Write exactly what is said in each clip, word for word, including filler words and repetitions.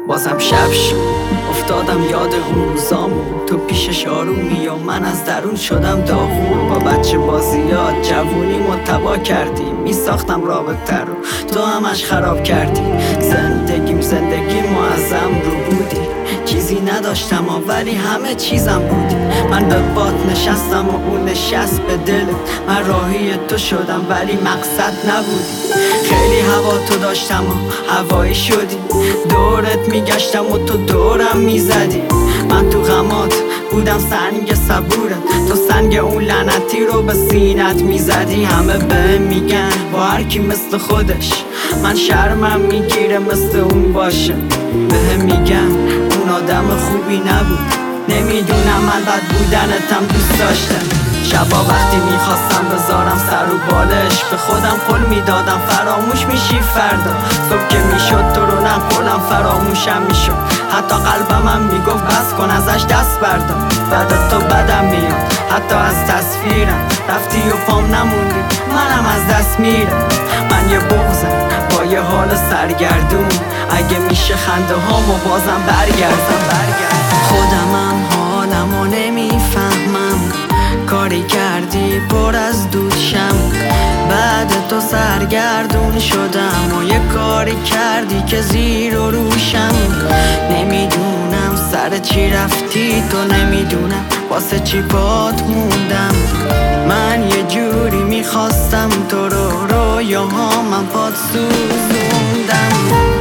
بازم شب شد، افتادم یاد اون روزامون. تو پیشش آرومی و من از درون شدم داغون. با بچه بازیات جوونی متبا کردی، می ساختم رابطه رو تو همش خراب کردی. زندگیم زندگی معظم رو بودی، چیزی نداشتم ولی همه چیزم بودی. من به باد نشستم و اون نشست به دلت. من راهی تو شدم ولی مقصد نبودی. خیلی هوا تو داشتم و هوایی شدی، دورت میگشتم و تو دورم میزدی. من تو غمات بودم سنگ صبورت، تو سنگ اون لعنتی رو به سینت میزدی. همه به میگن با هر کی مثل خودش، من شرمم میگیره مثل اون باشه. به میگن اون آدم خوبی نبود، نمیدونم من بد بودنتم دوست داشتم. شبا وقتی میخواستم بذارم سر و بالش، به خودم قول میدادم فراموش میشی فردا. صبح که میشد تو رو نخولم فراموشم میشد، حتی قلبم هم میگفت بس کن ازش دست بردار. بعد تو بدم میاد حتی از تصویرم، رفتی و پام نموندی منم از دست میرم. من یه بغضم با یه حال سرگردون، اگه میشه خنده هامو بازم برگردم خودمم حالمو نمیفهمم، کاری کردی پر از دود شم. بعد تو سرگردون شدم و یه کاری کردی که زیر و روشم. نمیدونم سر چی رفتی تو، نمیدونم واسه چی پات موندم. من یه جوری میخواستم تو رو، رویاهامم پات سوزوندم.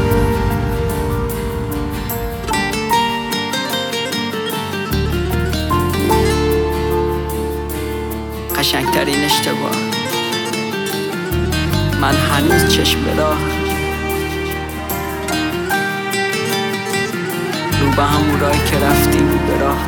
قشنگترین اشتباه، من هنوز چشم به راه رو به همون راهی که رفتی بود به راه.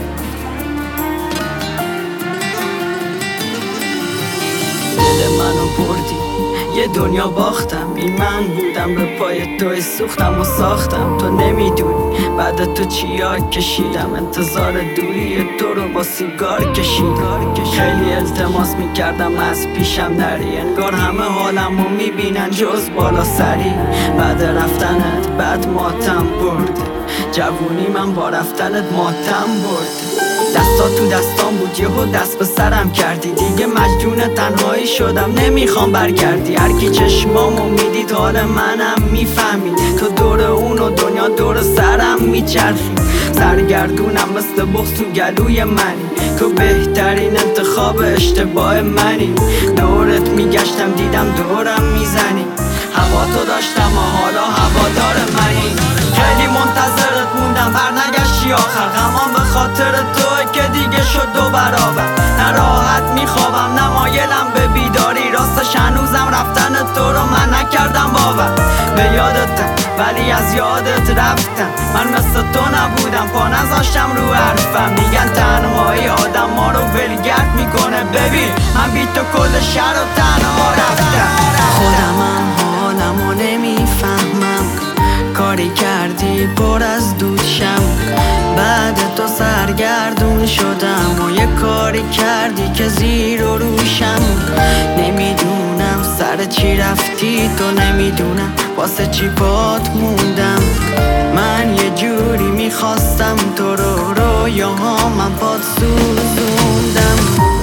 دل منو بردی یه دنیا باختم، این من بودم به پای توی سوختم و ساختم. تو نمیدونی بعد تو چی یاد کشیدم، انتظار دوری تو رو با سیگار کشیدم. خیلی التماس میکردم از پیشم نری، انگار همه حالمو میبینن جز بالا سری. بعد رفتنت بعد ماتم برده، جوونی من با رفتنت ماتم برده. دستا تو دستام بود یهو دست به سرم کردی، دیگه مجنون تنهایی شدم نمیخوام برگردی. هرکی چشمامو میدید حال منم میفهمید، تو دور اون و دنیا دور سرم میچرخی. سرگردونم مثل بغض تو گلوی منی، تو بهترین انتخاب اشتباه منی. دورت میگشتم دیدم دورم میزنی، هوا تو داشتم و حالا هوادار منی. خیلی منتظرت موندم برنگشتی آخر، غمان به خاطر توه که دیگه شد دو برابر. نه راحت میخوابم نه مایلم به بیداری، راستش هنوزم رفتن تو رو من نکردم باور. به یادتم ولی از یادت رفتم، من مثل تو نبودم پا نذاشتم رو حرفم. میگن تنهایی آدم ما رو ولگرد میکنه، ببین من بی تو کل شهر رو تنها رفتم. خودمم حالمو نمیفهمم، کاری کردی پر از دود شم. بعد تو سرگردون شدم و یه کاری کردی که زیر و روشم. نمیدونم سر چی رفتی تو، نمیدونم واسه چی پات موندم. من یه جوری میخواستم تو رو، رویاهامم پات سوزوندم.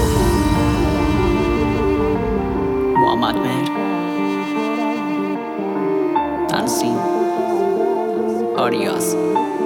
محمد مهر، تنظیم آریاز.